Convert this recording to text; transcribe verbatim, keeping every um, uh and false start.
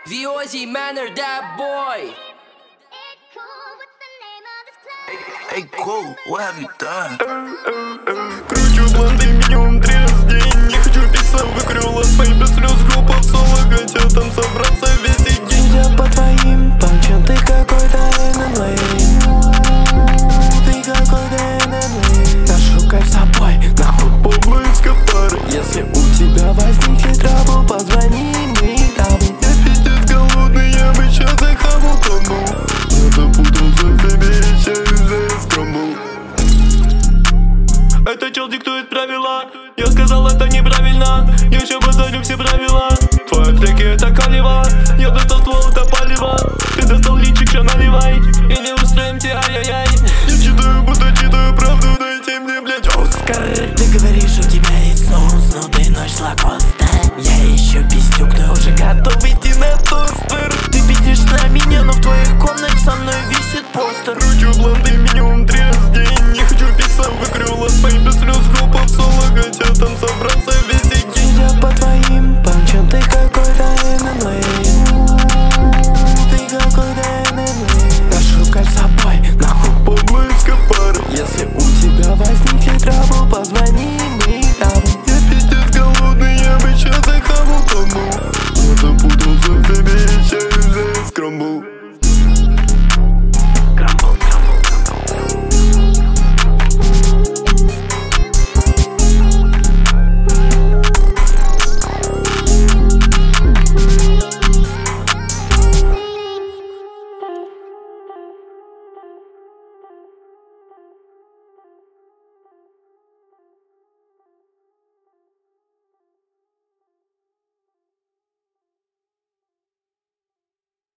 Viozi Manor, that boy. Hey, Cole, what have you done? Кручу бланды минимум три раз в день. Не хочу писать, выкрыла свои без слез. Группа в соло, хотя там собраться весь день. Судя по твоим панчам, ты какой-то эн эн эй. Ты какой-то эн эн эй. Нашукай с собой, нахуй Поблизко пары. если у тебя возникнет трабл, позвони, мы там. Я пиздец голодный, я бы сейчас захавал тону. Я запутался в тебе, я из-за скромбл. Это чел диктует правила. Я сказал, это неправильно. Я еще базарю все правила. Твои треки это калево. Я достал ствол, это палево. Ты достал личик, ща наливай. И не устроим тебе ай-яй-яй.